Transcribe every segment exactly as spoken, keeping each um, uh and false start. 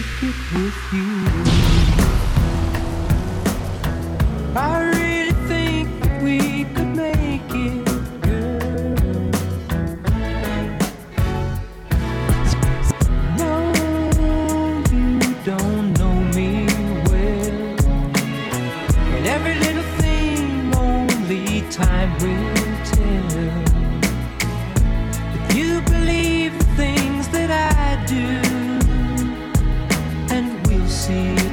it with you. I really think that we could make it, girl. No, you don't know me well, and every little thing only time will tell. If you believe the things that I do, and we'll see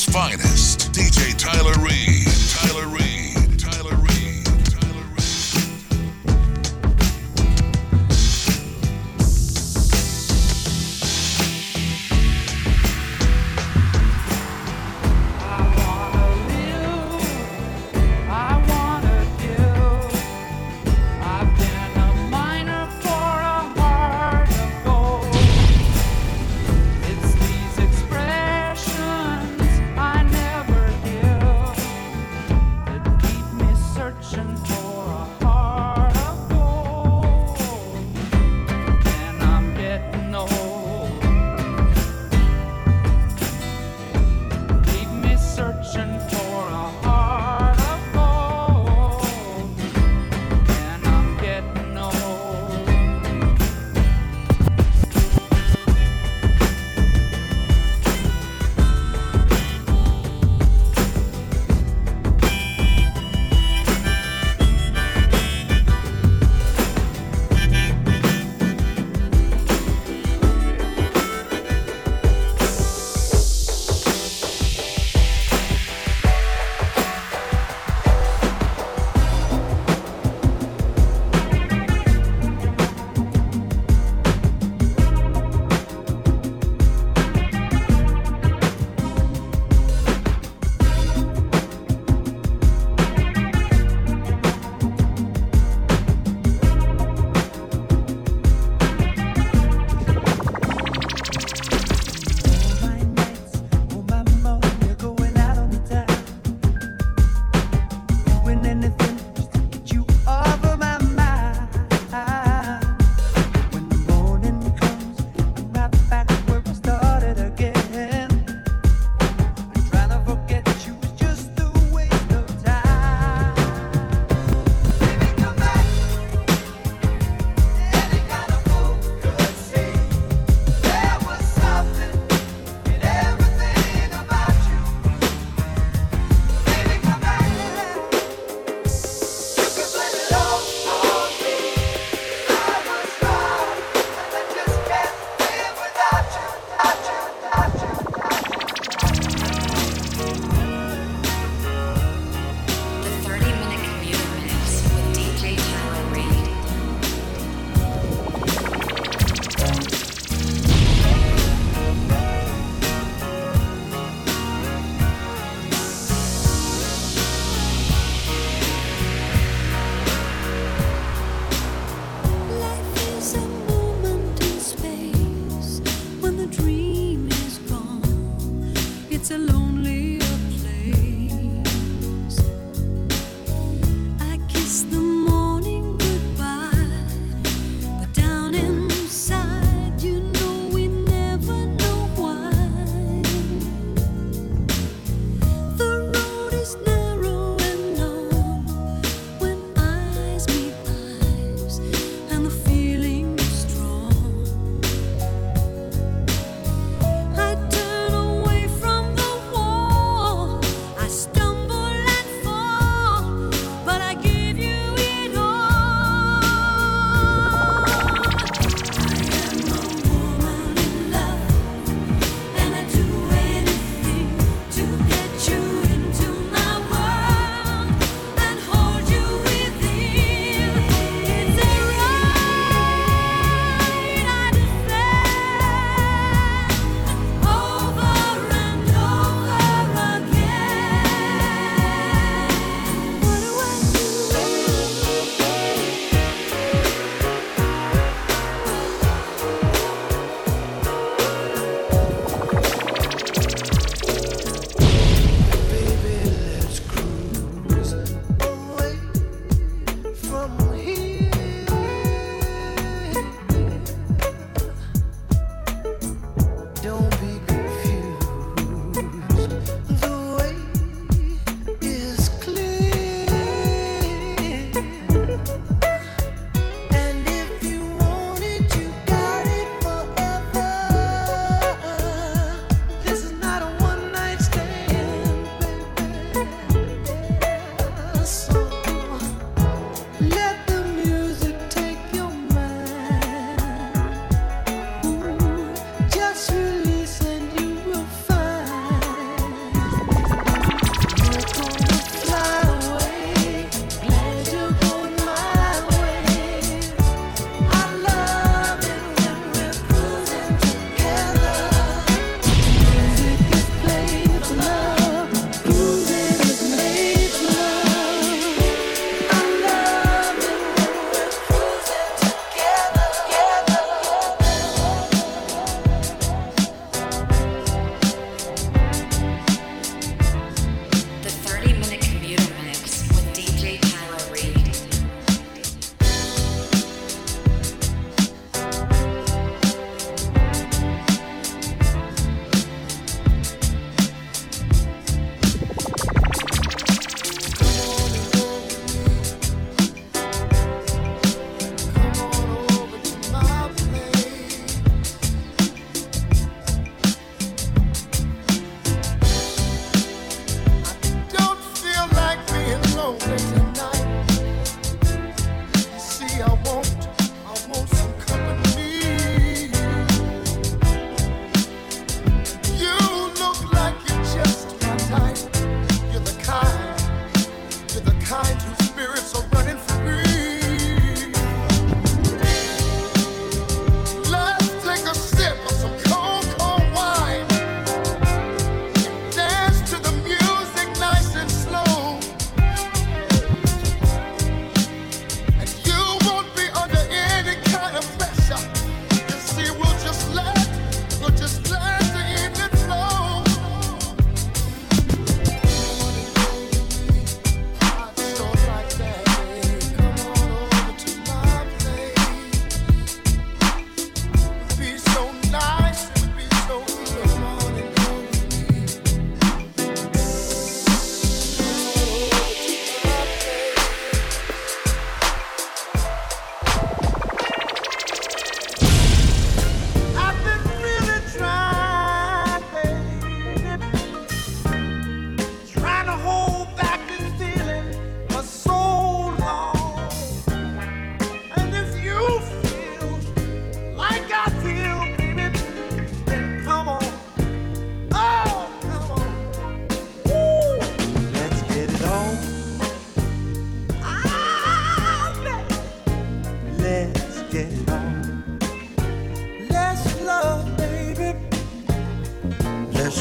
finest. D J Tyler Reed. Tyler Reed. Tyler Reed. Tyler Reed. It's these expressions I never give.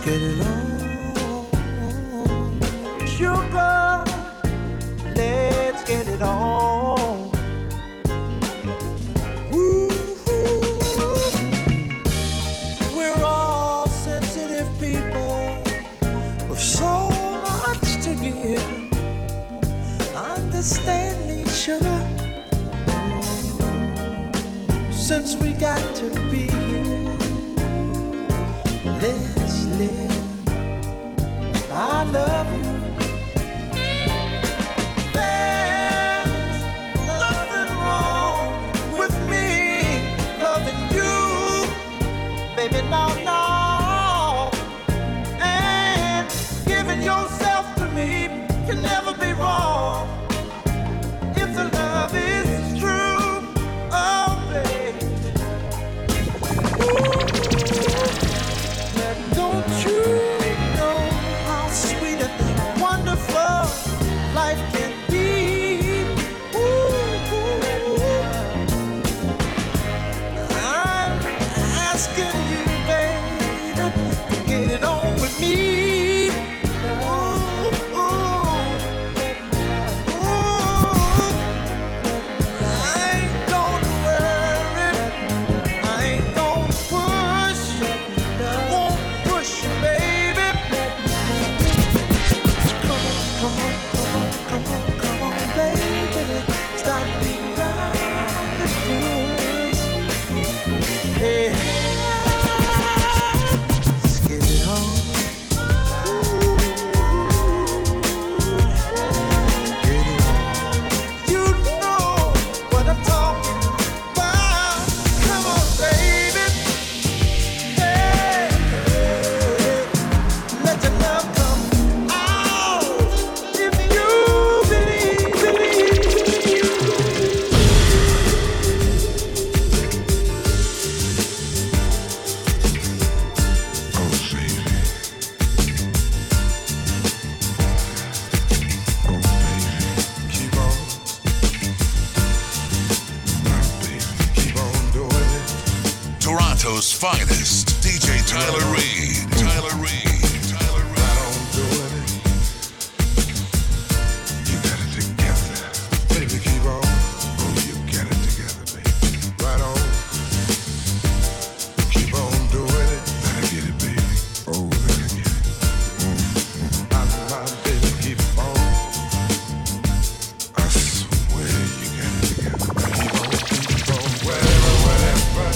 get it on. Sugar, let's get it on. Woo. We're all sensitive people with so much to give. Understand me, sugar. Since we got to be here, let's live. I love you. There's nothing wrong with me loving you, baby, no, no. And giving yourself to me can never be wrong if the love is true. Oh, baby. Ooh. Don't you know how sweet and wonderful life can be? Ooh, I'm asking you, baby, to get it on with me. Ooh, ooh, ooh. I ain't gonna worry, I ain't gonna push, won't push you, baby. Come on, come on, come on, come on, come on, baby. Stop being around the fools. Hey, let's get it on. Get it on. You know what I'm talking about. Come on, baby. Hey, let your love come out. If you believe, believe. Oh, baby. Oh, baby. Keep on. My baby. Keep on doing it. Toronto's finest, D J Tyler Reed. Tyler Reed. Tyler Reed. Right on doing it. You got it together. Baby, keep on. Oh, you got it together, baby. Right on. Keep on doing it. Let her get it, baby. Oh, let her get it. Mm-hmm. My, my baby, keep on. I swear you got it together. Keep on, keep on. Whatever, whatever.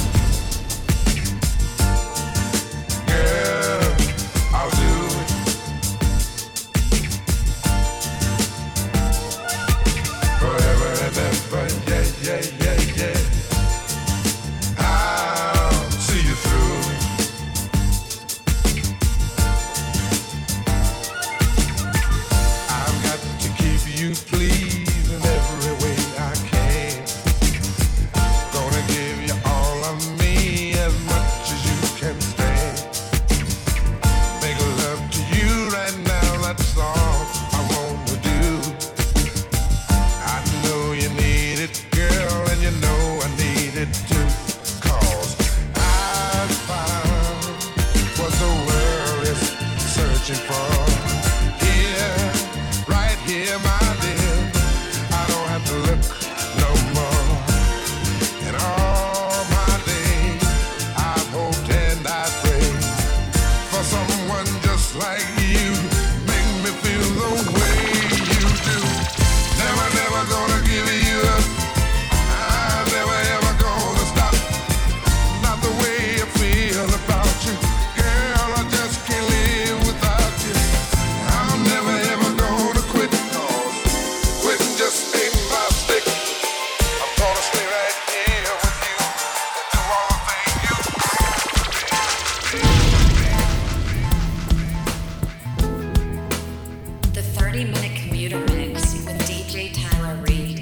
Girl, I'll do it. Forever and ever, yeah, yeah, yeah, yeah. I'll see you through. I've got to keep you pleased in every way I can. Gonna give you all of me as much as you can stand. Make love to you right now, that's all I want to do. I know you need it, girl, and you know I need it too. 'Cause I found what the world is searching for. Here, right here, my dear. I don't have to look no more. In all my days, I've hoped and I prayed for someone just like you. Make me feel the way you do. Never, never gonna give you up. I'm never ever gonna stop. Not the way I feel about you. Girl, I just can't live without you. I'm never ever gonna quit. 'Cause quitting just ain't my stick. I'm gonna stay right here with you and do all the things you The thirty minute commuter mix with D J Tyler Reed.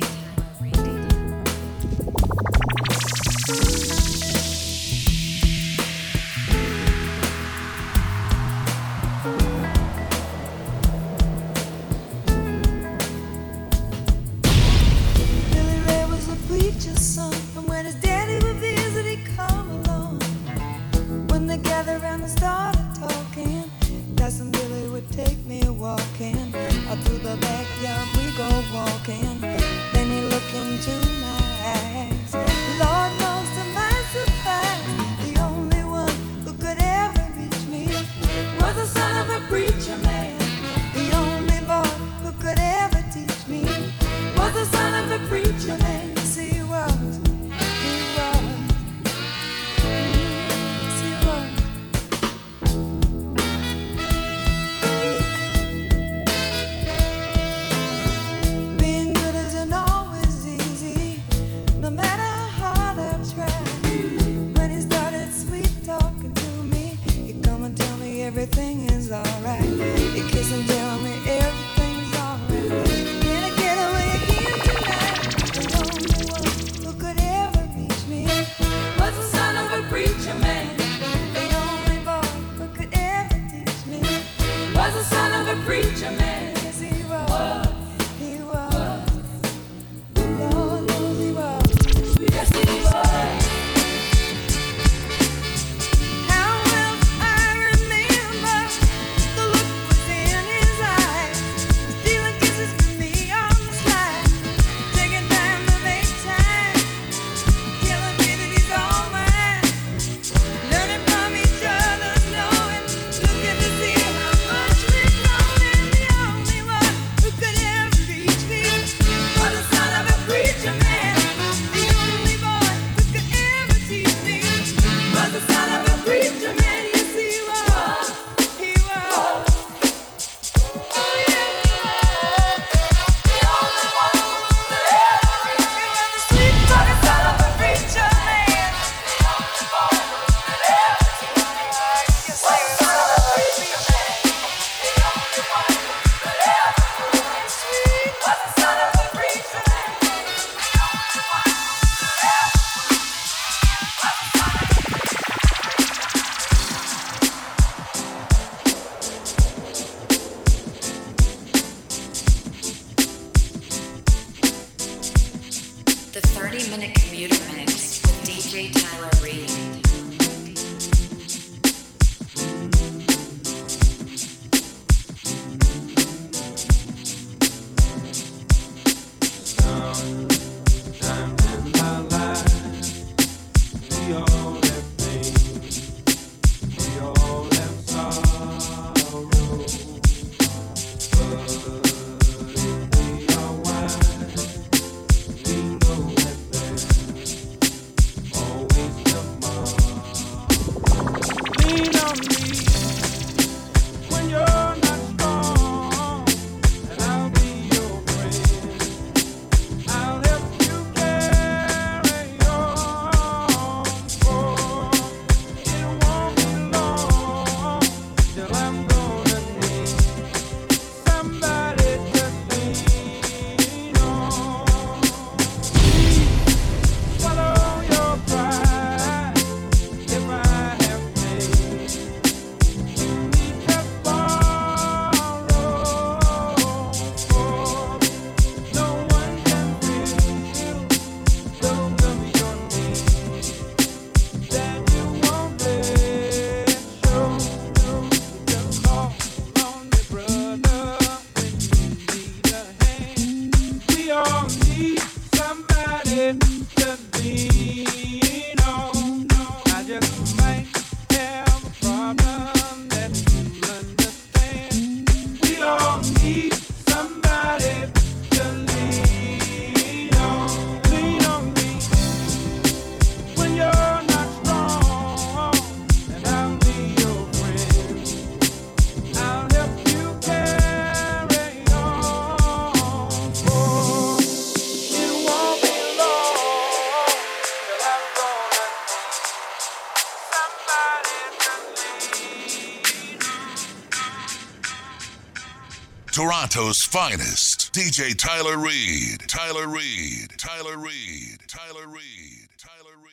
Billy Ray was a preacher's son, and when his daddy would visit, he'd come along. When they gathered around and started talking, talking. Cousin Billy would take me walking. Out through the backyard we go walking. Then he looked into my eyes. Lord knows to my surprise, the only one who could ever reach me was the son of a preacher man. The only boy who could ever teach me was the son of a preacher man. Yes, he was. He was. Yes, he was. Being good isn't always easy, no matter how hard I've tried. When he started sweet talking to me, he'd come and tell me everything is alright. He'd kiss and tell me everything's alright. Can I get away again tonight? The only one who could ever reach me was the son of a preacher man. The only boy who could ever teach me was the son of a preacher man. Yes, he was. He was. Lord knows he was. Yes, he was. How well I remember the look was in his eyes, stealing kisses from me on the slide, taking time to make time, telling me that he's all mine, learning from each other, knowing, looking to see how much we've grown, and the only one who could ever reach me was the son of a preacher man. The only boy who could ever teach me was the son of a preacher man. Yes, he was. He was. Oh, yes, he was. The only one who could ever reach me was the sweet talking son of a preacher man. The only boy who could ever teach me was the son of a preacher man. The only one who could ever prove me sweet was the son of a preacher man. The only one who could ever was the son of a The thirty minute commuter mix with D J Tyler Reed. Sometimes in my life, we all have pain, we all have sorrow. But if we are wise, we know that there's always tomorrow. Lean on me when you're not strong, and I'll be your friend. I'll help you carry on, for it won't be long till I'm gonna need somebody to lean on. Please swallow your pride if I have pain. You need to borrow, for no one can feel those of your needs that you won't let show. Just call on your brother when you need a hand. We all need somebody to lean on. I just might have a problem that you understand. We all need somebody to lean on. Lean on me when you're not strong, and I'll be your friend. I'll help you carry on, for it won't be long till I'm gonna need somebody to lean on. Toronto's finest, D J Tyler Reed. Tyler Reed. Tyler Reed. Tyler Reed. Tyler Reed.